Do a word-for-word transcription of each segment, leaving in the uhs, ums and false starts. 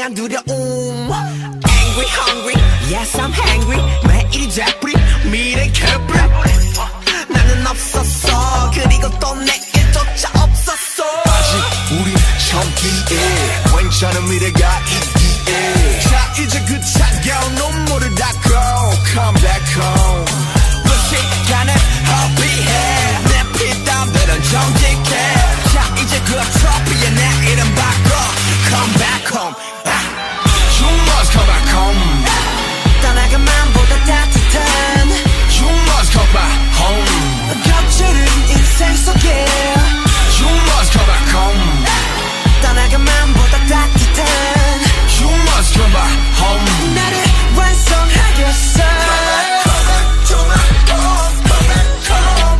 대한 두려움. Angry, hungry, yes I'm hungry. 매일이 되뿌리 미래 개뿌리. 나는 없었어. 그리고 또 내일조차 없었어. 아직 우린 젊기에 괜찮은 미래가 있기에. 자 이제 그 차가운 눈물을 닦고 Come back home. 그 시간을 허비해. 내 피땀들은 정직해. 자 이제 그 트로피에 내 이름 바꿔 Come back home. You must come back home. 떠나간 맘보다 따뜻한 You must come back home. 겹치는 인생 속에 You must come back home. 떠나간 맘보다 따뜻한 You must come back home. 나를 완성하겠어. Come back to my home. Come back home.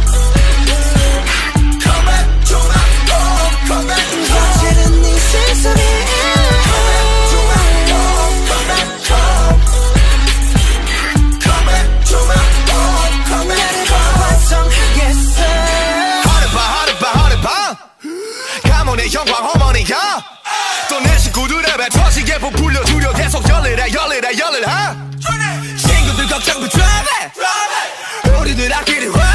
Come back to my home. Come back home. 겹치는 인생 속에 Come back to my home. Come back home. Come back to my home. Come back 나를 home. 완성하겠어. 하루봐 하루봐 하루봐 가문의 영광 어머니가 또 내 식구들의 배 터지게 부풀려 주려 계속 열일해 열일해 열일해 친구들 걱정 부 drive it. 우리들 아끼리 와.